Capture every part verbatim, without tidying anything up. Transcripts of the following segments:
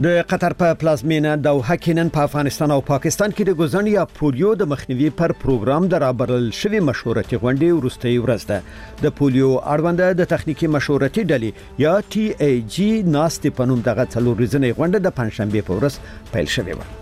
د قطر په پلازمینه دوحه کې نن په افغانستان او پاکستان کې د ګوزن یا پولیو د مخنیوي پر پروګرام د رابرل شوی مشورتي غونډې وروستۍ ورځ ده. د پولیو اړوند د تخنیکی مشورتي ډلې یا ټي ای جی ناستې په نوم دغه څلور ورځې غونډه د پنځشنبه په ورځ پیل شوې و.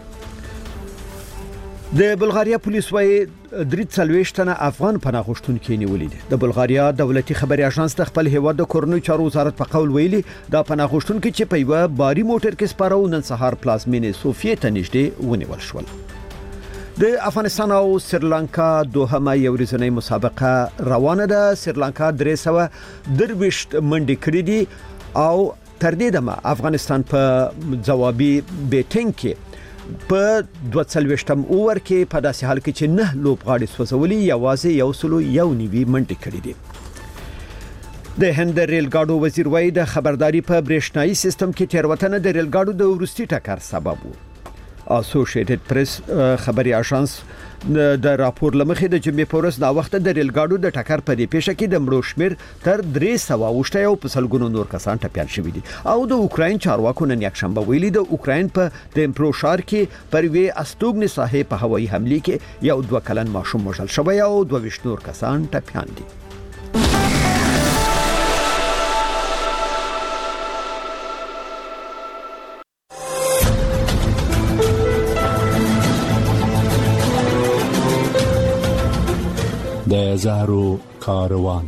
د بلغاریا پولیس وايي درې څلوېښت تنه افغان پناه غوښتونکي نیولې دي. د بلغاریا دولتي خبري اژانس د خپل هیواد د کورنۍ چارو وزارت په قول ویلي دا پناه غوښتونکي چې په یو باري موټر کې سپارو نن سهار پلازمینې سوفیې ته نږدې ونیول شول. د افغانستان او سریلانکا دوهمه یو ورځنۍ مسابقه روانه ده. سریلانکا درې سوه درويشت منډې کړې دي او تر دې دمه افغانستان په ځوابي بیټینګ کې په دوه څلوېښتم اوور کې په داسې حال کې چې نه لوبغاړي سوځولي یوازې یو سلو یو نیوي منډې کړې دي. د هند ریل ګاډو وزیر وايي د خبرداري په برېښنايي سیستم کې تیروتنه د ریل ګاډو د ورستي ټکر سبب وو. اسوسییټډ پریس خبري اژانس د راپور لمخې د جمعې په ورځ دا وخت د ریل ګاډو د ټکر په دې پیښه کې د مړو شمیر تر درې سوه اوښته او په سلګونو نور کسان ټپيان شوي دي. او د اوکراین چارواکو نن یکشنبه ویلي د اوکراین په دنیپرو ښار کې پر وی استوګنې ساحې په هوایي حمله کې یو دوه کلن ماشوم وژل شوی او دوه ویشت نور کسان ټپيان دي. د زهرو کاروان.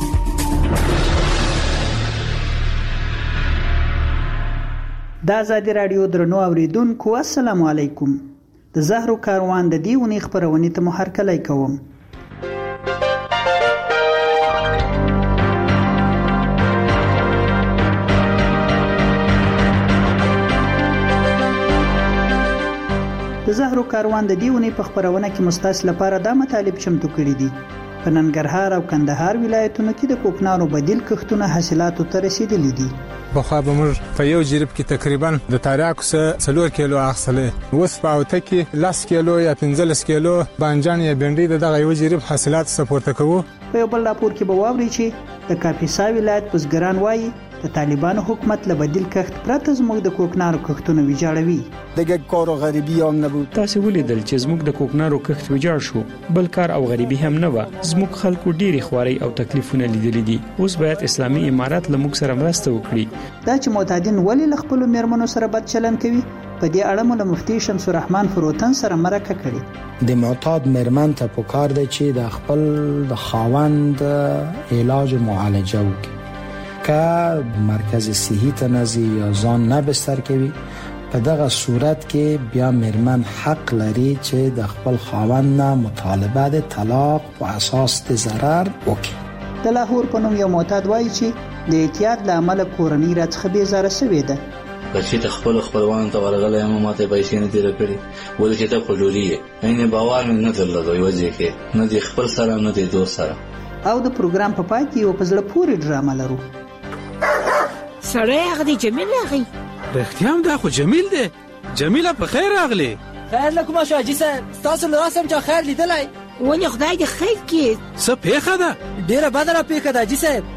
د آزادي رادیو درنو اوریدونکو السلام علیکم. د زهرو کاروان د دې ونې خبرونه ته مو هرکلی کوم. د زهرو کاروان د دې ونې په خبرونه کې مستاس لپاره دا مطالب چمتو کړي دي. په ننګرهار او کندهار ولایتونو کې د کوکنارو بدیل کښتونه حاصلاتو ته رسیدلي دي. بخوا به موږ په یو جریب کې تقریبا د تاریاکو څخه څلور کیلو اخیستلې، اوس په اوته کې لس کیلو یا پنځلس کیلو بانجان یا بنډۍ د دغه یو جریب حاصلات سپورته کوو. په یو بل راپور کې به واوري چې د کاپیسا ولایت بزګران وایي د طالبانو حکومت له بدیل کښت پرته زموږ د کوکنارو کښتونه ویجاړوي. دیگه کار و غریبی هم نبود. تاسو ولیدل چې زموږ د کوکنارو کښت ویجاړ شو، بل کار او غریبی هم نه و. زموږ خلکو ډېری خواري او تکلیفونه لیدلي دي. اوس باید اسلامي امارات له موږ سره مرسته وکړي. دا چې معتادین ولې له خپل میرمنو سره بد چلند کوي، په دې اړه مو له مفتي شمس الرحمن فروتن سره مرکه کړې. د معتاد میرمن ته پکار دی چې د خپل د خاوند علاج او معالجه وکړي. که مرکز صحی ته نزي یا ځان نه بستر کوي، په دغه صورت کې بیا میرمن حق لري چې د خپل خاوند نه مطالبه د طلاق په اساس د ضرر وکړي. د لاهور په نوم یو معتاد وایي چې د اعتیاد له امله کورنۍ راڅخه بیزاره شوې ده. بچی ته خپل خپلوان ته ورغلی یم، ماته پیسې نه تیر کړي، ولې چې ته خجوري یې. عین باور مې نه درلود یو ځای کې، نه د خپل سره نه د دوست سره. او د پروګرام په پای کې یو په زړه پورې ډرامه لرو. سړی هغه دی جمیل راغی. رښتیا هم دا خو جمیل دی. جمیله په خیر راغلی. خیر لکه ماشا حاجي صاحب، تاسو له راسم چا خیر لیدلی؟ ونې خدای دې خیر کړي. څه پیښه ده؟ ډېره بده را پیښه ده حاجي صاحب.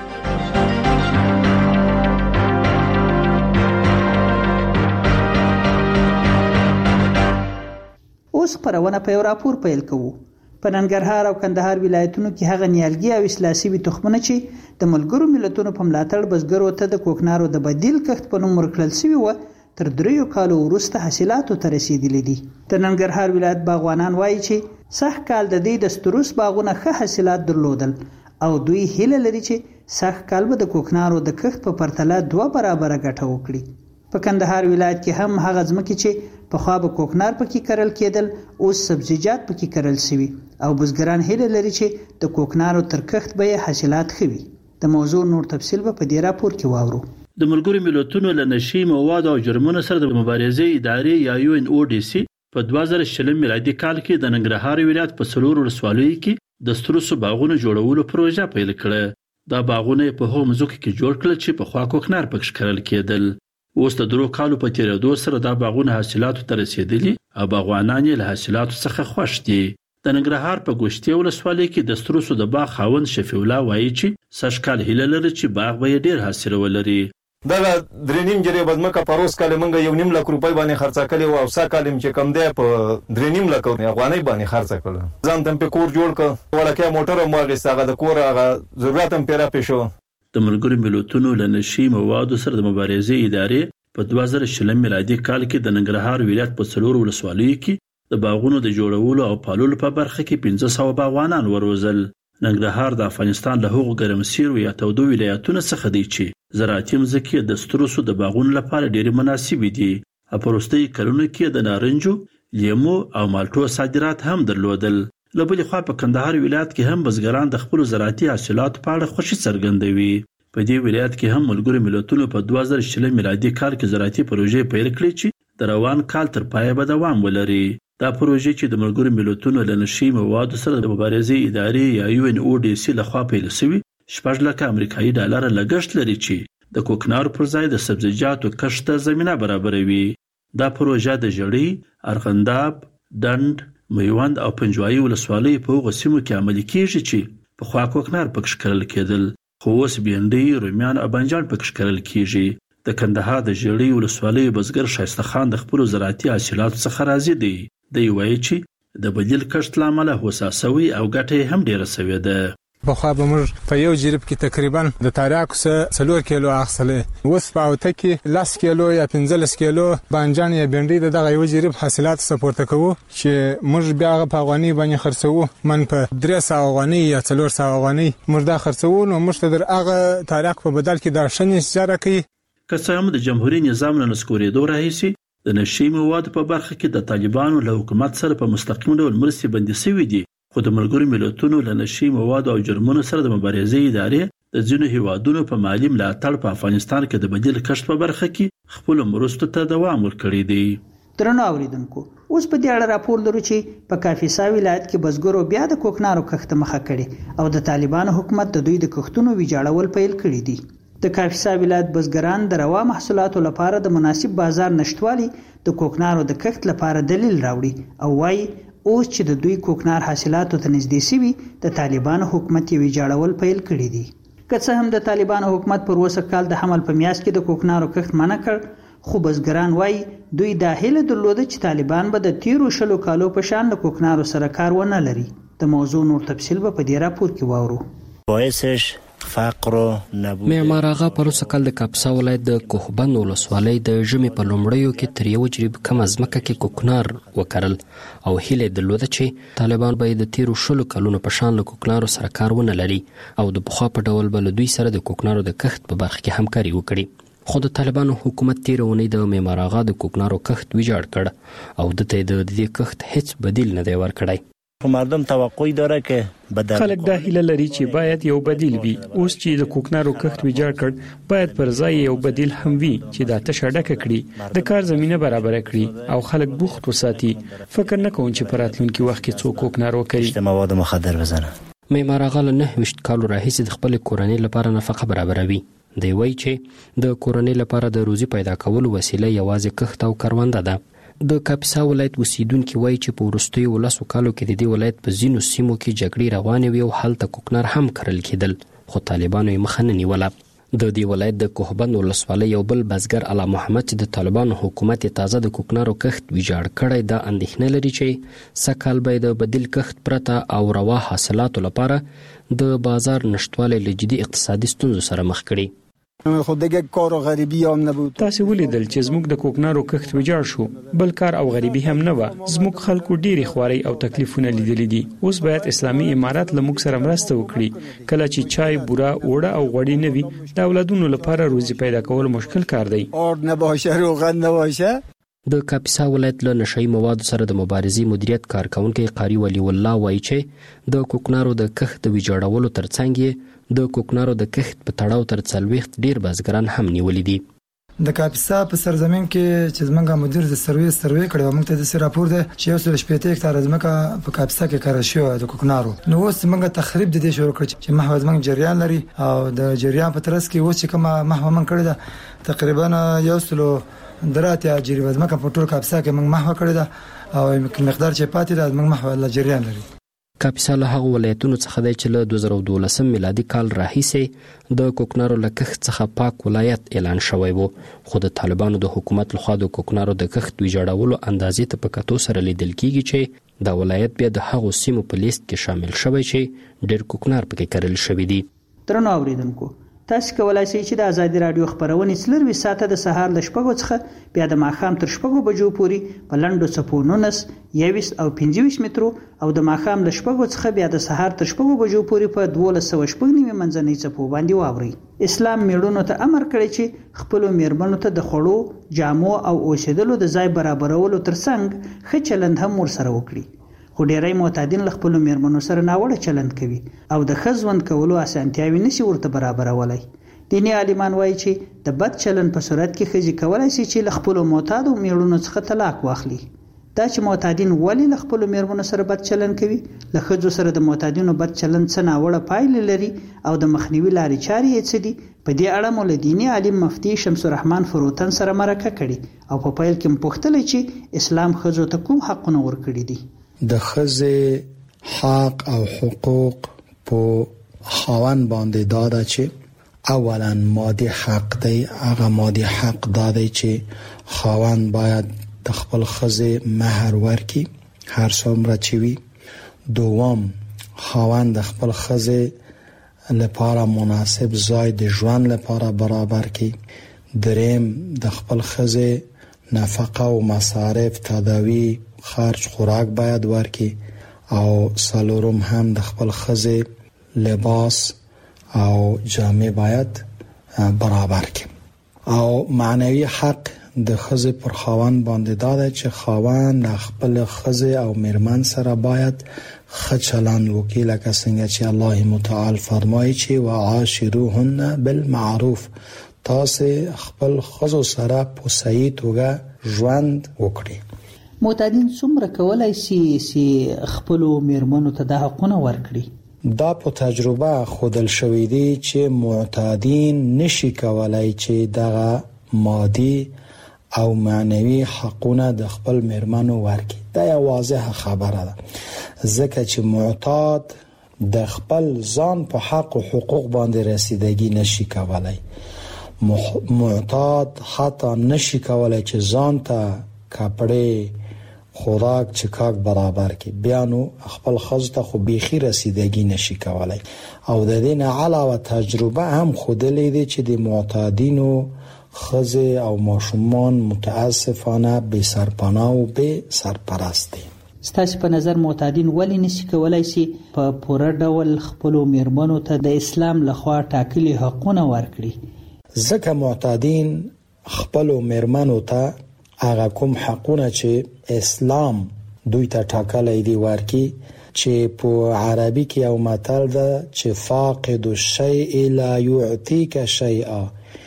اوس خبرونه په یو راپور پیل کوو. په ننګرهار او کندهار ولایتونو کې هغه نیالګي او اصلاح شوي تخمونه چې د ملګرو ملتونو په ملاتړ بزګرو ته د کوکنارو د بدیل کښت په نوم ورکړل شوي وو، تر دریو کالو وروسته حاصلاتو ته رسیدلي دي. د ننګرهار ولایت باغوانان وایي چې سږ کال د دې د ستروس باغونه ښه حاصلات درلودل او دوی هیله لري چې سږ کال به د کوکنارو د کښت په پرتله دوه برابره ګټه وکړي. په کندهار ولایت کې هم هغه ځمکې چې پخوا به کوکنار پکې کرل کېدل اوس سبزیجات پکې کرل شوي او بزګران هیله لري چې د کوکنارو تر کښت به حاصلات ښه وي. د موضوع نور تفصیل به په دې راپور کې واورو. د ملګرو ملتونو له نشي مواد او جرمونو سره د مبارزې ادارې یا یو ان او ډي سي په دوه زره شلم میلادي کال کې د ننګرهار ولایت په څلور ولسوالیو کې د ستروسو باغونو جوړولو پروژه پیل کړه. دا باغونه په هغو مځکو کې جوړ کړل چې پخوا کوکنار پکې کرل کېدل. اوس د درو کالو په تیریدو سره دا باغونه حاصلاتو ته رسیدلي او باغوانان یې له حاصلاتو څخه خوښ دي. د ننګرهار په ګوشتي ولسوالۍ کې د ستروسو د باغ خاوند شفیع الله وایي چې سږ کال هیله لري چې باغ به ډیر حاصل ولري. دا درې نیم جری بدمکه پروس کال منګه یو نیم لک روپۍ باندې خرڅه کړي او سا کالم چې کم دی په درې نیم لک افغانۍ باندې خرڅه کړل ځان تم په کور جوړ ک ولکه موټر مو غیساغه د کور هغه ضرورت هم پیرا پېښو. د ملګرو ملتونو له نشي موادو سره د مبارزې ادارې په دوه زره شلم میلادي کال کې د ننګرهار ولایت په څلور ولسوالیو کې د باغونو د جوړولو او پالولو په برخه کې پنځه سوه باغوانان وروزل. ننګرهار د افغانستان له هغو ګرمسیرو یا تودو ولایتونو څخه دی چې زراعتي مځکې د ستروسو د باغونو لپاره ډېرې مناسبې دي. په وروستیو کلونو کې د نارنجو، لیمو او مالټو صادرات هم درلودل. له بلې خوا په کندهار ولایت کې هم بزګران د خپلو زراعتي حاصلاتو په اړه خوښي څرګندوي. په دې ولایت کې هم ملګرو ملتونو په دوه زره شلم میلادي کال کې زراعتي پروژې پیل کړې چې د روان کال تر پایه به دوام ولري. دا پروژې چې د ملګرو ملتونو له نشي موادو سره د مبارزې ادارې یا یو ان او ډي سي لخوا پیل شوي شپږ لکه امریکایي ډالر لګښت لري چې د کوکنارو پر ځای د سبزیجاتو کښت ته زمینه برابروي. دا پروژه د ژړۍ، ارغنداب، ډنډ، میوند او پنجوایي ولسوالیو په هغو سیمو کې عملي کیږي چې پخوا کوکنار پکې کرل کېدل، خو اوس بینډۍ، رومیان او بانجان پکې کرل کیږي. د کندهار د ژړۍ ولسوالیو بزګر شایسته خان د خپلو زراعتي حاصلاتو څخه راضي دی. دی وایي چې د بدیل کښت له امله هوسا سوي او ګټه یې هم ډېره سوې ده. پخوا به موږ په یو جریب کې تقریبا د تاریاکو څخه څلور کیلو اخیستلې، اوس په اوته کې لس کیلو یا پنځلس کیلو بانجان یا بینډۍ د دغه یو جریب حاصلات څخه پورته کوو چې موږ بیا هغه په افغاني باندې خرڅوو. من په درې سوه افغانۍ یا څلور سوه افغانۍ موږ دا خرڅوو، نو موږ ته در هغه تاریاک په بدل کې دا ښه نتیجه راکوي. که څه هم د جمهوري نظام له نسکورېدو راهیسې د نشي موادو په برخه کې د طالبانو له حکومت سره په مستقیم ډول مرستې بندي شوي دي، خو د ملګرو ملتونو له نشي موادو او جرمونو سره د مبارزې ادارې د ځینو هیوادونو په مالي ملاتړ په افغانستان کې د بدیل کښت په برخه کې خپلو مرستو ته دوام ورکړی دی. درنو اوریدونکو، اوس په دې اړه راپور لرو چې په کاپیسا ولایت کې بزګرو بیا د کوکنارو کښت مخه کړي او د طالبانو حکومت د دوی د کښتونو ویجاړول پیل کړي دي. د کاپیسا ولایت بزګران د روا محصولاتو لپاره د مناسب بازار نشټوالي د کوکنارو د کښت لپاره دلیل راوړي او وايي اوس چې د دوی کوکنار حاصلاتو ته نږدې شوي د طالبانو حکومت یې ویجاړول پیل کړي دي. که څه هم د طالبانو حکومت پر اوسه کال د حمل په میاشت کې د کوکنارو کښت منع کړ، خو بزګران وايي دوی دا هیله درلوده چې طالبان به د تیرو شلو کالو په شان د کوکنارو سره کار ونه لري. د موضوع نور تفصیل به په دې راپور کې واورو. باعثش فقر و نبود. معمار آغا پروسه کال د کاپیسا ولایت د کوهبند ولسوالۍ د ژمي په لومړیو کې تر یو جریب کم ځمکه کې کوکنار وکرل او هیله درلوده چې طالبان به د تیرو شلو کلونو په شان له کوکنارو سره کار ونه لري او د پخوا په ډول به له دوی سره د کوکنارو د کښت په برخه کې همکاري وکړي. خو د طالبانو حکومت تیر اونۍ د معمار آغا د کوکنارو کښت ویجاړ کړ او د ته د دې کښت هیڅ بدیل نه دی ورکړی. مردم توقع داره که بدل خلک دا هیله لري چې باید یو بدیل وي. اوس چې د کوکنارو کښت ویجاړ کړ، باید پر ځای یو بدیل هم وي چې دا تشه ډکه کړي، د کار زمینه برابر کړي او خلک بوخت وساتي. فکر نه کوم چې په راتلونکي وخت کې څوک کوکنار وکړي. مواد مخدر وزنه. معمار آغا له نهه ویشت کالو راهیسې د خپل کورنۍ لپاره نفقه برابروي. دی وایي چې د کورنۍ لپاره د روزي پیدا کولو وسیله یوازې کښت او کرونده ده. د کاپیسا ولایت اوسیدونکي وایي چې په وروستیو ولسو کالو کې د دې ولایت په ځینو سیمو کې جګړې روانې وي او هلته کوکنار هم کرل کېدل، خو طالبانو یې مخه نه نیوله. د دې ولایت د کوهبند ولسوالۍ یو بل بزګر علا محمد چې د طالبانو حکومت تازه د کوکنارو کښت ویجاړ کړی، دا اندېښنه لري چې سږ به د بدیل کښت پرته او روا حاصلاتو لپاره د بازار نشټوالی له جدي اقتصادي ستونزو سره مخ کړي. خود دیگه کار و غریبی هم نبود. تاسو ولیدل چې زموږ د کوکنارو کښت ویجاړ شو، بل کار او غریبي هم نه و. زموږ خلکو ډېری خواري او تکلیفونه لیدلي دي. اوس باید اسلامي امارات له موږ سره مرسته وکړي. کله چې چای، بوره، اوړه او غوړي نه وي، د اولادونو لپاره روزي پیدا کول مشکل کار دی. اور نه باشه، روغن نه باشه. د کاپیسا ولایت له نشئی موادو سره د مبارزې مدیریت کارکونکي قاری ولی الله وایي چې د کوکنارو د کښت د ویجاړولو ترڅنګ د کوکنارو د کښت په تړاو تر څلوېښت ډیر بزګران هم نیولي دي. د کاپیسا په سرزمین کې چې زمونږ مدیر د سروې سروې کړی، موږ ته د راپور دی چې یو سل شپېته هکتاره ځمکه په کاپیسا کې کار شوی د کوکنارو. نو اوس موږ تخریب د دې شروع کړ چې محو زمونږ جریان لري او د جریان په ترڅ کې اوس چې کومه محو من کړی ده تقریبا یو سل دراتیا جریب ځمکه په ټول کاپیسا کې موږ محو کړی ده او مقدار چې پاتې ده موږ محو له جریان لري. کاپیسا له هغو ولایتونو څخه دی چې له دوه زره دولسم میلادي کال راهیسې د کوکنارو له کښت څخه پاک ولایت اعلان شوی و، خو د طالبانو د حکومت لخوا د کوکنارو د کښت ویجاړولو اندازې ته په کتو سره لیدل کیږي چې دا ولایت بیا د هغو سیمو په لیست کې شامل شوی چې ډېر کوکنار پکې کرل شوي دي. درنو اوریدونکو، تاسو کولای شئ چې د آزادي رادیو خبرونې څلروي ساعته د سهار له شپږو څخه بیا د ماښام تر شپږو بجو پورې په لنډو څپو نولس، یویس او پنځه ویشت مترو او د ماښام له شپږو څخه بیا د سهار تر شپږو بجو پورې په دولس سوه شپږ نیمې منځنۍ څپو باندې واورئ. اسلام میړونو ته امر کړی چې خپلو میرمنو ته د خوړو، جامو او اوسېدلو د ځای برابرولو ترڅنګ ښه چلند هم ورسره وکړي، خو ډیری معتادین له خپلو میرمنو سره ناوړه چلند کوي او د ښه ژوند کولو اسانتیاوې نشي ورته برابرولی. دیني عالمان وایي چې د بد چلند په صورت کې ښځې کولی شي چې له خپلو معتادو میړونو څخه طلاق واخلي. دا چې معتادین ولې له خپلو میرمنو سره بد چلند کوي، له ښځو سره د معتادینو بد چلند څه ناوړه پایلې لري او د مخنیوي لارې چارې یې څه دي، په دې اړه مو له دیني عالم مفتي شمس الرحمن فروتن سره مرکه کړې او په پیل کې مو پوښتلی چې اسلام ښځو ته کوم حقونه ورکړي دي. د ښځې حق او حقوق په خاوند باندې دا ده چې اولا مادي حق دی. هغه مادي حق دا دی چې خاوند باید د خپل ښځې مهر ورکړي هر څومره چې وي. دوم، خاوند د خپل ښځې لپاره مناسب ځای د ژوند لپاره برابر کړي. دریم، د خپل ښځې نفقه او مصارف، تداوی، خرج، خوراک باید ورکړي. او څلورم هم د خپل ښځې لباس او جامې باید برابر کړي. او معنوي حق د ښځې پر خاوند باندې دا دی چې خاوند د خپل ښځې او میرمن سره باید ښه چلند وکړي، لکه څنګه چې الله متعال فرمایي چې وعاشروهن بالمعروف، تاسو خپل ښځو سره په صحیح توګه ژوند وکړي. معتادین څومره کولای شي چې خپلو میرمنو ته د حقونه ورکړي؟ دا په تجربه خودل شوی دی چې معتادین نشي کولای چې دغه مادي او معنوي حقونه د خپل میرمنو ورکړي. دا یو واضحه خبره ده، ځکه چې معتاد د خپل ځان په حق او حقوق باندې رسیدگی نشي کولای. معتاد حتی نشي کولای چې ځان ته کپڑے، خوراک، چکاک برابر کی، بیا نو خپل ښځو ته خو بیخي رسیدگی نشي کولای. او د دې نه علاوه تجربه هم ښودلې ده چې د معتادینو ښځې او ماشومان متاسفانه بې سرپناه او بې سرپرست دي. ستاسو په نظر معتادین ولې نشي کولای شي په پوره ډول خپلو میرمنو ته د اسلام لخوا ټاکلي حقونه ورکړي؟ ځکه معتادین خپلو میرمنو ته هغه کوم حقونه چې اسلام دوی ته ټاکلی دی ورکړي، چې په عربي کې یو متل ده چې فاقد الشیء لا یعطیک شیئا،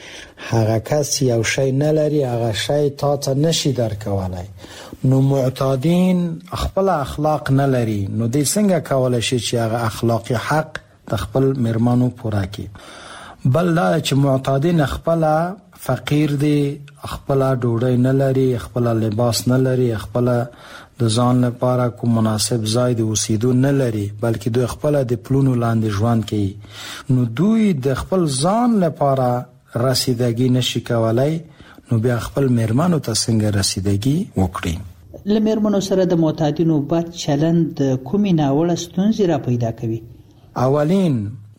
هغه کس یو شی نه لري هغه شی تا ته نشي درکولای. نو معتادین خپل اخلاق نه لري، نو دوی څنګه کولای شي چې هغه اخلاقی حق د خپل میرمنو پوره کړي؟ بل دا چې معتادین خپل فقیر دي، خپل ډوډۍ نه لري، خپل لباس نه لري، خپل د ځان لپاره کوم مناسب ځای د اوسېدو نه لري، بلکې دوی خپل د پلونو لاندې ژوند کوي. نو دوی د خپل ځان لپاره رسیدگی نشي کولای، نو بیا خپل میرمنو ته څنګه رسیدگی وکړي؟ له میرمنو سره د معتادینو بد چلند کومې ناوړه ستونزې را پیدا کوي؟ اولین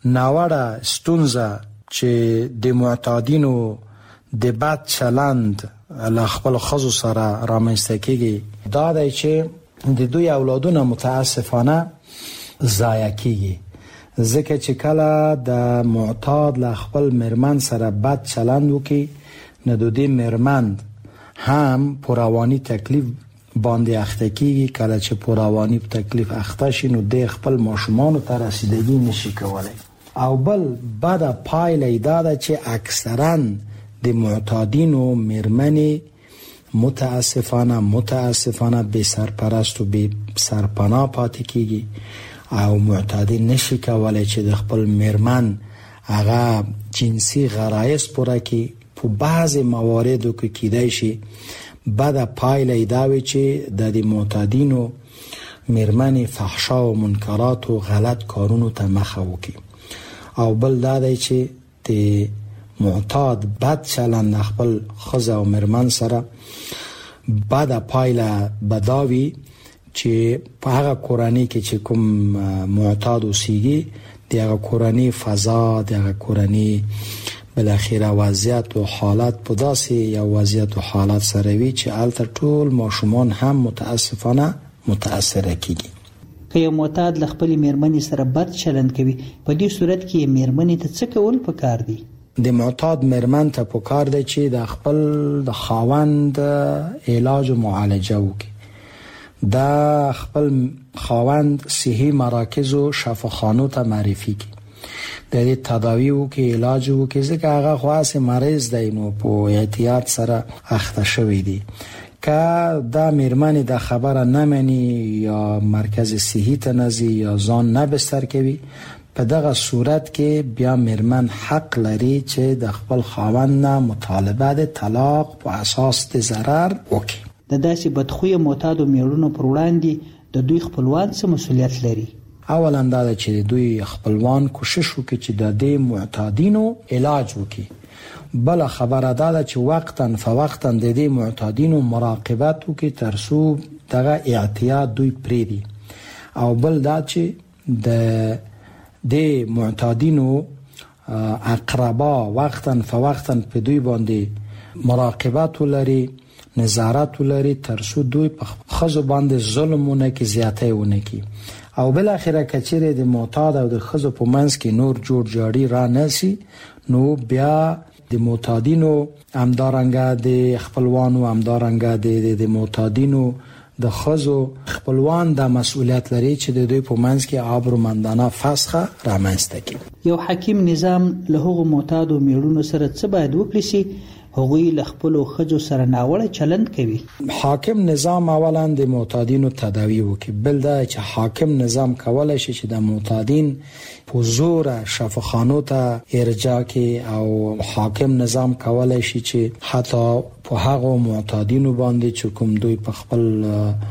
ناوړه ستونزه چې د معتادینو د بد چلند له خپل ښځو سره رامنځته کیږي دا دی چې د دوی اولادونه متاسفانه ضایع کیږي، ځکه چې کله د معتاد له خپل میرمن سره بد چلند وکړي، نو د دې میرمن هم په رواني تکلیف باندې اخته کیږي. کله چې په رواني تکلیف اخته شي، نو د خپل ماشومانو ته رسیدگی نشي کولای. او بل بد پایله دا ده چې اکثرا د معتادینو میرمنې متاسفانه متاسفانه بې سرپرست و بې سرپناه پاتې کیږي، او معتادین نشي کولای چې د خپل میرمن هغه جنسي غرایز پوره کړي. په بعض مواردو کې کیدای شي بد پایله دا وي چې د معتادینو میرمنې فحشا او منکرات او غلط کارونو ته مخه وکړي. او بل دا دی چې د معتاد بد چلند خپل ښځه او میرمن سره بده پایله بداوي چې په هغه کورنۍ کې چې کوم معتاد اوسېږي د هغه کورنۍ فضا، د هغه کورنۍ بالاخره وضعیت او حالت په داسې یو وضعیت او حالت سره وي چې هلته ټول ماشومان هم متاسفانه متاثره کیږي. که یو معتاد له خپلې میرمنې سره بد چلند کوي، په دې صورت کې یې میرمنې ته څه کول پکار دي؟ د معتاد میرمن ته پکار دی چې د خپل د خاوند علاج او معالجه وکړي. دا خپل خاوند صحي مراکز او شفاخانو ته معرفي کړي، د دې تداوی وکړي، علاج وکړي، ځکه هغه خاص مریض دی نو په احتیاط سره اخته شوی دی. که دا میرمن د خبره نه مني یا مرکز صحي ته نه ځي یا ځان نه بستر کوي، په دغه صورت کې بیا میرمن حق لري چې د خپل خاوند نه مطالبه د طلاق په اساس د ضرر وکړي. د داسې بدخویه معتادو میړونو پر وړاندې د دوی خپلوان څه مسؤلیت لري؟ اولا دا چې دوی خپلوان کوشش وکړي چې د دې معتادینو علاج وکړي. بل خبره دا چې وقتا فوقتا د دې معتادینو مراقبت وکړي تر څو دغه اعتیاد دوی پریدي. او بل دا چې د د معتادینو اقربا وقتا فوقتا په دوی باندې مراقبت ولري، نظارت ولري تر څو دوی په خزو باندې ظلمونه کې زیاته ونه کی. او بل اخره کچره د معتاد او د خزو په منځ کې نور جوړ جاړي را نسی، نو بیا د معتادینو همدارنګه د خپلوانو همدارنګه د د معتادینو د خزو خپلوان د مسؤلیت لري چې د دوی په منځ کې آبرومندانه فسخه رامنځته کړي. یو حکیم نظام له هغو معتادو میړونو سره څه باید وکړي چې هغوی له خپلو ښځو سره ناوړه چلند کوي؟ حاکم نظام اولا د معتادینو تداوی وکړي. بل دا چې حاکم نظام کولای شي چې د معتادین په زور شفاخانو ته ارجاع کړي، او حاکم نظام کولای شي چې حتی په هغو معتادینو باندې چې کوم دوی په خپل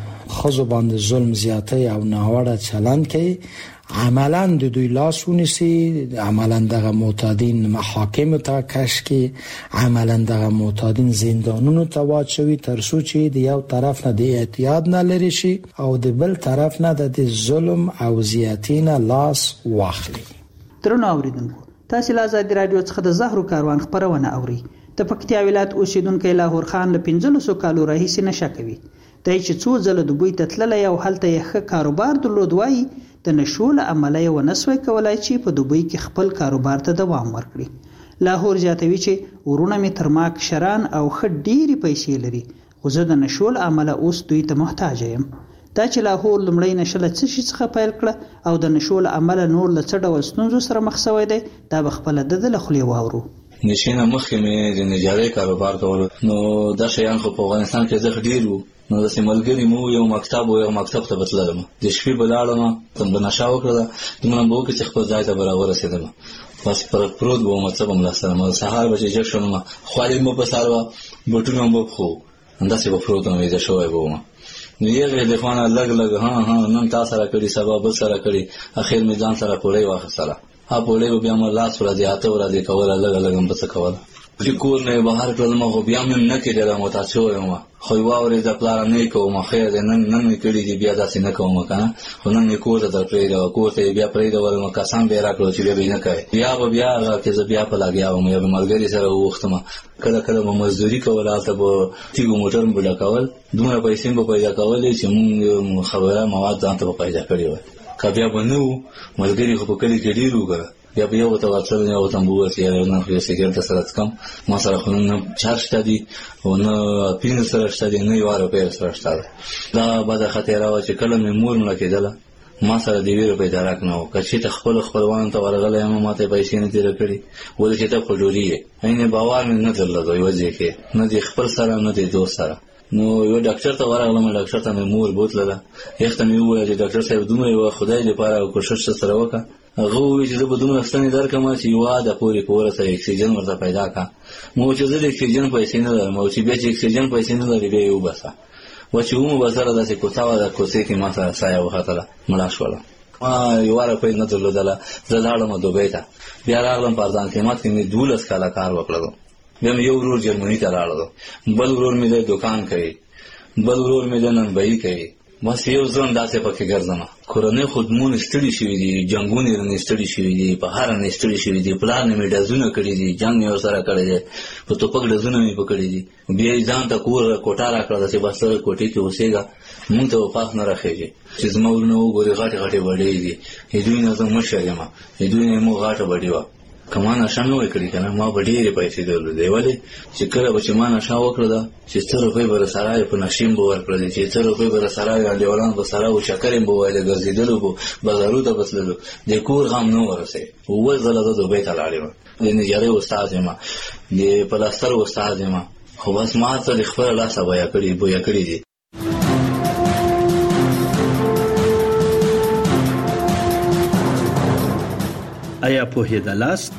ښځو باندې ظلم زیاتی او ناوړه چلند کوي، عملاً د دوی لاس ونیسي، عملاً دغه معتادین محاکم ته کش کی، عملاً دغه معتادین زندانونو ته واچوي تر څو چې د یو طرف نه د اعتیاد نه لري شي او د بل طرف نه د ظلم او زیاتی نه لاس واخلي. درنو اوریدونکو، تاسو له آزادي رادیو څخه د زهرو کاروان خبرونه اوري. د پکتیا ولایت اوسیدونکو لاهور خان له پنځلسو کالو راهیسې نشه کوي. دای چې څو ځله دوبۍ ته تللی او هلته یې ښه کاروبار درلود، وایي د نشو له امله یې ونه سوی کولای چې په دوبۍ کې خپل کاروبار ته دوام ورکړي. لاهور زیاتوي چې ورونه مې تر ما کشران او ښه ډېرې پیسې لري، خو زه د نشو له امله اوس دوی ته محتاج یم. دا چې لاهور لومړی نشه له څه شي څخه پیل کړه او د نشو له امله نور له څه ډول ستونزو سره مخ سوی دی، دا به خپله د ده له خولې واورو. نشې نه مخکې مې د نجارۍ کاروبار کولو، نو دا شیان خو په افغانستان کې زښت ډېر وو. نو داسې ملګري مو یو مکتب و یو مکتب ته به تللم، د شپې به لاړم، به نشه وکړله، دومره به وکړې چې خپل ځای ته به راورسېدم. بس پر پروت به وم، څه به م لاسته رم، سهار به چې جګ شولم، خوالې مو په سر وه، بوټونه م به پښو، همداسې به پروت وم، ویده شوی به وم. نو یغې د خوا نه لږ لږ ها ها نن تا سره کړي، سبا بل سره کړي، اخر مې ځان سره پوړۍ واخیستله. ها پوړۍ به بیا م لاس ورځې اته ورځې کوله، لږه لږه م به څه کوله. چې کور نه یې بهر کړلم، خو بیا مې نه کېدله، معتاد شوی وم. خو یې واورېده پلاره نه یې کوم، خیر دی نن نن مې کړي دي، بیا داسې نه کوم که نه، خو نن مې کور ته در پرېږده، کور ته یې بیا پرېږدولم، کسان به یې را کړل چې بیا به یې نه کوې. بیا به بیا هغه کې زه بیا په لګیا وم، یا به ملګري سره ووښتم، کله کله به مزدوري کوله، هلته به تیږو موټر م به ډکول، دومره پیسې م به پیدا کولې چې مونږ خبره مواد ځان ته به پیدا کړي وای. که بیا به نه وو ملګري، خو په کلي کې ډېر وو که نه، بیا به یو ته ورتلل، یو ته م به وویل چې یاره نن خو یو سګرټ سره څکم، ما سره خو نه چار شته دي او نه پنځه سره شته دي، نه یوه روپۍ سره شته ده. دا بده خطیره وه چې کله مې مور مړه کېدله، ما سره د یوې روپۍ درک نه و. که چېرته خپلو خپلوانو ته ورغلی یم، ما ته یې پیسې نه تېره کړي، ولې چې ته خو ډولي یې. عین باور مې نه درلود یوه ځای کې، نه د خپل سره نه د دوست سره. نو یو ډاکټر ته ورغلم، ډاکټر ته مې مور بوتلله، یخ ته مې وویل چې ډاکټر صاحب دومره یوه خدای دپاره کوشش سره وکړه. هغه وویل چې زه به دومره ستنې درکړم چې یوه عاده پورې په ورسره اکسیجن ورته پیدا کړه. ما وویل چې زه د اکسیجن پیسې نه لرم، او چې بیا چې اکسیجن پیسې نه لري بیا یې وباسه. و چې ومو به سره داسې کوڅه وه د کوڅې کې ما سره سایه وختله مړه شوله ما یوه روپۍ نه درلودله زه لاړم دوبۍ ته بیا راغلم په ارزان قیمت کې مې دولس کاله کار وکړلو بیا مې یو ورور جرمني ته لاړلو بل ورور مې دی دوکان کوي بل ورور مې دی ننبهي کوي بس یو ځان داسې پکې ګرځم کورنۍ خدمونه ستړي شوي دي جنګونه یې رانې ستړي شوي دي په هر رانې ستړي شوي دي پلار نه مې ډزونه کړي دي جنګ مې ورسره کړی دی په توپک ډزونه مې په کړي دي بیا یې ځان ته کور کوټه راکړه داسې بس ته کوټې کې اوسېږه مونږ ته به پاس نه راخېږي چې زما ورونه وګورې غټې غټې بډې دي دوی نه زه مشر یم دوی نه مو غټه بډې وه که ما نشه نه وای کړې که نه ما به ډېرې پیسې درلودې ولې چې کله به چې ما نشه وکړه ده چې څه روپۍ به راسره وي په نشې م به ورکړلې چې څه روپۍ به راسره وي انډیوالان به سره وو چکر م به وایي د ګرځېدلو به بازارو ته به تللو د کور غم نه ورسېد اووه ځله زه دوبۍ ته لاړې وم د نجارۍ استاد یم د پلاستر استاد یم خو بس ما ته د خپله لاسه بویه کړي بویه کړي دي. آیا پوهېدلاست؟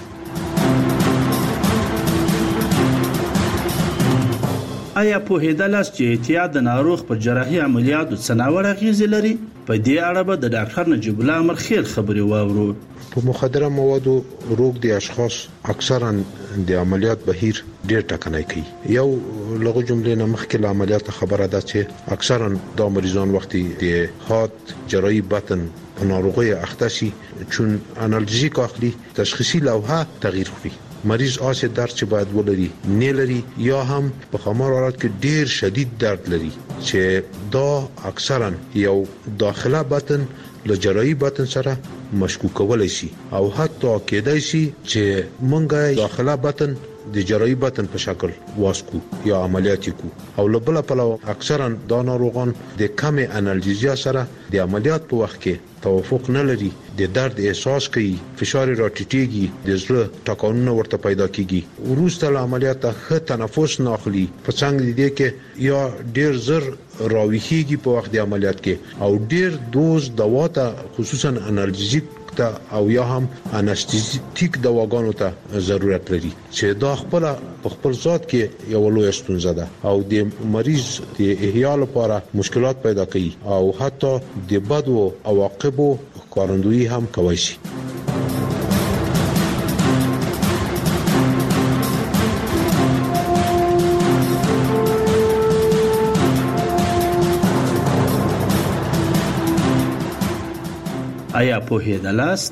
آیا پوهېدلاست چې احتیاط د ناروغ پر جراحي عملیاتو څه ناوړه اغېزې لري؟ په دې اړه به د ډاکټر نجیب الله امرخیل خبرې واورو. په مخدره موادو روږدي اشخاص اکثرا د عملیات بهیر ډېر ټکنی کوي. یو لغو جملې نه مخکې له عملیات خبره ده چې اکثرا دا مریضان وختي د هات جراحي بطن په ناروغۍ اخته شي چون انالژیک اخلي تشخیصي لوحه تغییر کړي مریض آسه درد چې باید ولري نه لري یا هم په خمار حالت کې ډیر شدید درد لري چې دا اکثرا یو داخله بطن له جراحي بطن سره مشکوک کولای شي او حتی کېدای شي چې مونږه داخله بطن د جراحي بطن په شکل واسکو یا عملیات کو او لبل په اکثرا دا ناروغان د کم انالژیا سره د عملیات په وخت کې توافق نه لري د درد احساس کوي فشار راټیټيږي د زړه ټکانونه ورته پیدا کیږي وروسته له عملیات ښه تنفس نه اخلي په څنګه دي کې یا ډیر زر راويخيږي په وخت د عملیات کې او ډیر دوز دوا ته خصوصا انالژیک او یا هم انستیزیک دواګانو ته ضرورت لري چې دا خپل خپل ذات کې یو لوی ستونزه ده او د مریض د احیا لپاره مشکلات پیدا کوي او حتی د بدو عواقبو ښکارندویي هم کوي شي. آیا پوهېدلاست؟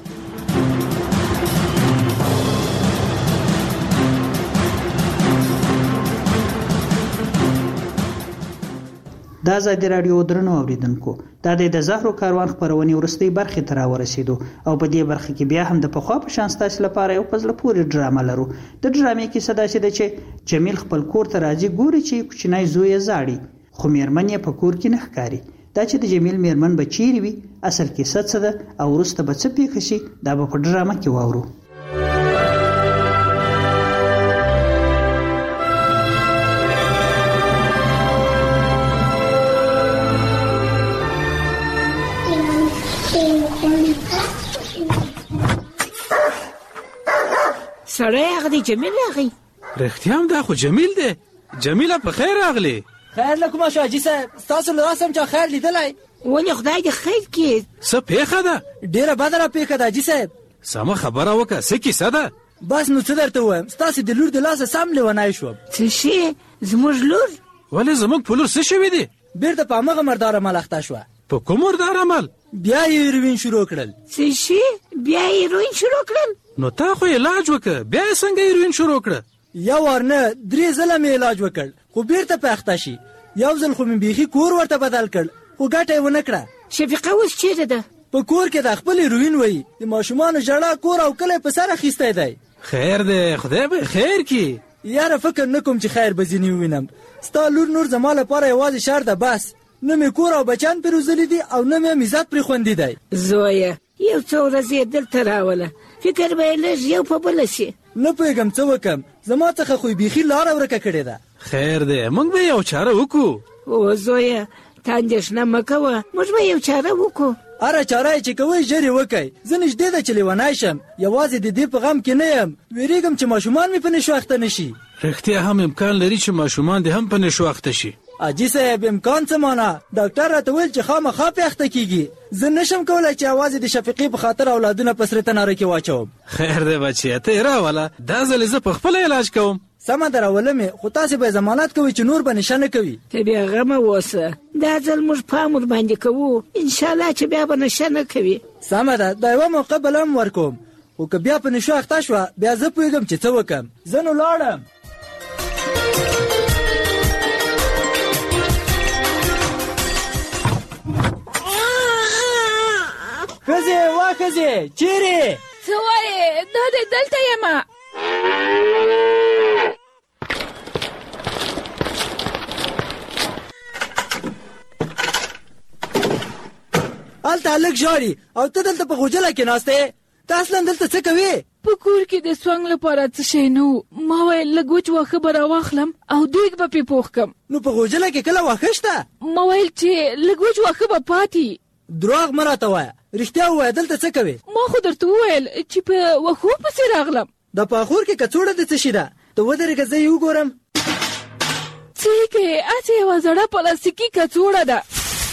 دا ازادي راډیو درنو اوریدونکو دا د زهرو کاروان خبرونې ورستۍ برخې ته راورسېدو او په دې برخه کې بیا هم د پخوا په شان ستاسو لپاره یو پزله پورې ډرامه لرو. د ډرامې کیسه داسې ده چې جمیل خپل کور ته راځي ګوري چې کوچنی زوی یې زاړي خو میرمن یې په کور کې نه ښکاري. دا چې د جمیل میرمن به چیرې وي اصل کیسه څه ده او وروسته به څه پیښه شي دا به په ډرامه کې واورو. سړی هغه دی جمیل راغی. رښتیا هم دا خو جمیل دی. جمیله په خیر راغلی. خیر لکه شاه حاجي صاحب تاسو له راسم چا خیر لیدلای ولې خدای دې خیر کړي. څه پیښه ده؟ ډیره بده را پیښه ده حاجي صاحب. سمه خبره وکړه څه کیسه ده؟ بس نو څه درته وایم تاسو د لور د لاسه سم لیونای شو. څه شي زموږ لور؟ ولې زموږ په لور څه شوي دي؟ بیرته په هغه مردار عمل اخته شوه. په کوم مردار عمل؟ بیا یې هیروین شروع کړل. څه شي بیا یې هیروین شروع کړل؟ نو تا خو علاج وکړه بیا یې څنګه هیروین شروع کړه؟ یو ورنه درې ځله مې علاج وکړ خو بیرته په اخته شي. یو ځل خو مې بیخي کور ورته بدل کړ خو ګټه یې ونه کړه. شفیقه اوس چیرې ده؟ په کور کې د خپل هیروین وایي د ماشومانو ژړا کور او کلی په سر اخیستی دی. خیر دی خدای به خیر کړي. یاره فکر نه کوم چې خیر به ځینې ووینم. ستا لور نور زما لپاره یوازې شر ده بس. نه مې کور او بچیان پرې روزلي دي او نه مې عزت پرې خوندي دی. زویه یو څو ورځې یې دلته راوله فکر به یې لږ یو په بله شي. نه پوهېږم څه وکړم زما څخه خو یې بیخي لاره ورکه کړې ده. خیر دی موږ به یو چاره وکړو. او زویه ته اندېښنه مه کوه موږ به یو چاره وکړو. هره چاره چې کوئ ژر یې وکئ. زه نږدې ده چې لیونی شم یوازې د دې په غم کې نه یم ویرېږم چې ماشومان مې په نشو اخته نه شي. رښتیا هم امکان لري چې ماشومان دې هم په نشو اخته شي. اجي صاحب امکان څه معنا ډاکټر راته ویل چې خامخا پیاخته کیږي زه نشم کولای چې اواز د شفیقي په خاطر اولادونه په سره تناره کې واچوم. خیر دی بچی ته راوله دا ځل زه په خپل علاج کوم. سمه دراوله مې خو تاسو به ضمانت کوي چې نور به نشه نه کوي. ته بیا غمه اوسه دا ځل موږ پام ور باندې کوو ان شاء الله چې بیا به نشه نه کوي. سمه ده دا یو موقع بلم ورکوم خو که بیا په نشو اخته شوه بیا زه پوهېږم چې څه وکړم. زه نو لاړم. ښځې وا ښځې چیرې څه وایې دا دی دلته یمه. هلته هلک ژاړي او ته دلته په غوجله کې ناست یې. ته اصلا دلته څه کوې؟ په کور کې د سونګ لپاره څه شی نه و. ما ویل لږ وچ واښه به راواخلم او دیګ به پې پوخ کړم. نو په غوجله کې کله واښه شته؟ ما ویل چې لږ وچ واښه به پاتې. دروغ مه راته وایه رښتیا ووایه دلته څه کوې؟ ما خو درته وویل چې په واښو پسې راغلم. د پاخور کې کڅوړه د څه شي ده؟ ته ودرېږه زه یې وګورم. څه یې کوې؟ هسې یوه زړه پلاستیکي کڅوړه ده.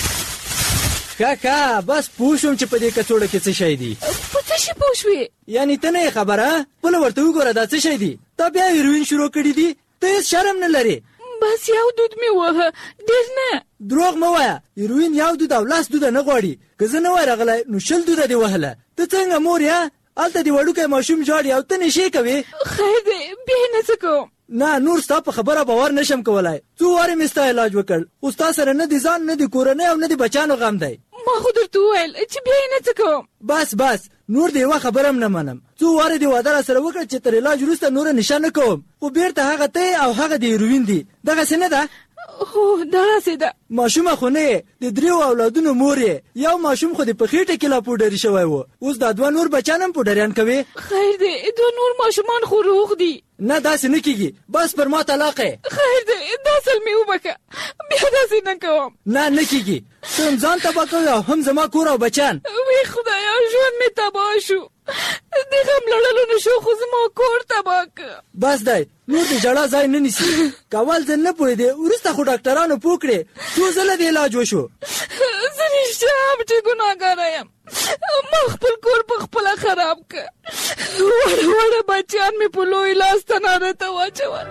ښه ښه بس پوه شوم چې په دې کڅوړه کې څه شی دی. په څه شي پوه شوې؟ یعنې ته نه یې خبره؟ خپله ورته وګوره دا څه شی دی. تا بیا هیروین شروع کړي دي. ته هېڅ شرم نه لرې. بس یو دود مې ووهه ډېر نه. دروغ مه وایه هیروین یو دود او لاس دوده نه غواړي. که زه نه وای راغلی نو شل دوده دې وهله. ته څنګه مور یې؟ هلته دې وړوکی ماشوم ژاړي او ته نشې کوې. خیر دی بیا یې نه څه کوم. نه نور ستا په خبره باور نشم کولای. څو وارې مې ستا علاج وکړ خو ستا سره نه د ځان نه د کورنۍ او نه د بچیانو غم دی. ما خو درته وویل چې بیا یې نه څه کوم. بس بس نور د یوه خبره هم نه منم. څو وارې دې واده راسره وکړه چې تر علاج وروسته نوره نشه نه کوم خو بیرته هغه ته او هغه د هیروین دي. دغسې نه ده؟ هو دغسې ده. ماشومه خو نه یې د دریو اولادونو مور یې. یو ماشوم خو دې په خېټه کې لا پوډري شوی و اوس دا دوه نور بچیان هم پوډریان کوي. خیر دی دوه نور ماشومان خو روغ دي. نه داسې نه کېږي بس پر ما طلاق یې. خیر دی دا ځل مې وبښه بیا داسې نه کوم. نه نه کېږي ته هم ځان تباه کوې او هم زما کور او بچیان. وی خدایا ژوند مې تباه شو. د غم لړلو نه شو خو زما کور تباه که. بس دی نور د ژړا ځای نه نیسي. که اول ځل نه پوهېدې وروسته خو ډاکټرانو پوه کړې څو ځله د علاج وشو. زه رښتیا هم چې ګناهګاره یم. ما خپل کور په خپله خراب که. وړه وړه بچیان مې په لوی لاس تناره ته واچول.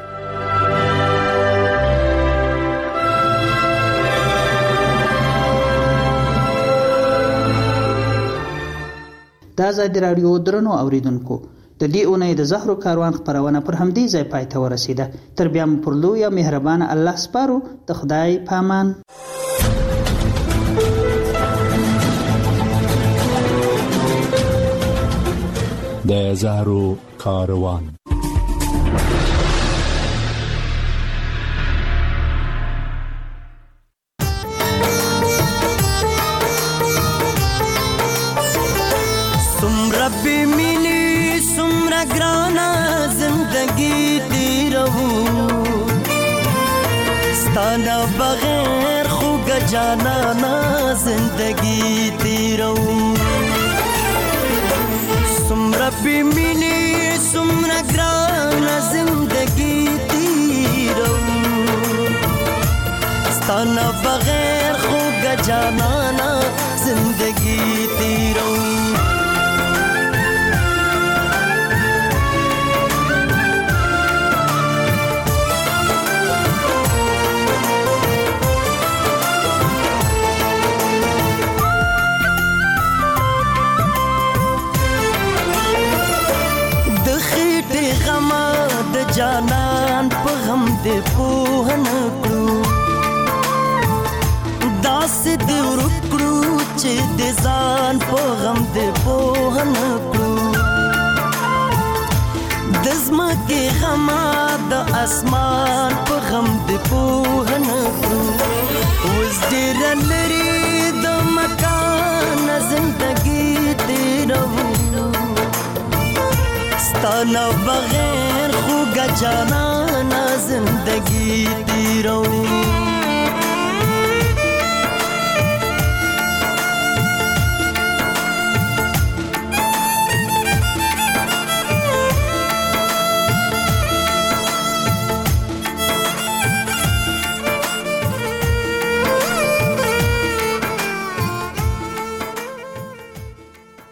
د ازادي راډیو درنو اوریدونکو د دې اونۍ د زهرو کاروان خپرونه پر همدې ځای پای ته ورسېده. تر بیا مو پر لوی او مهربانه الله سپارو. د خدای په امان. د زهرو کاروان. ربی مینی سمرا گرانا زندگی تیرہو ستانا بغیر خوگ جانانا زندگی تیرہو سمرا بی مینی سمرا گرانا زندگی تیرہو ستانا بغیر خوگ جانانا زندگی تیرہو جانان په غم دې پوه نه کړو داسې دې ورکړو چې د ځان په غم دې پوه نه کړو د ځمکې غمه د اسمان په غم دې پوه نه کړو اوس ډېره لرې د مکان زندګي تېروو ستانا بغیر خوگا جانانا زندگی تیرو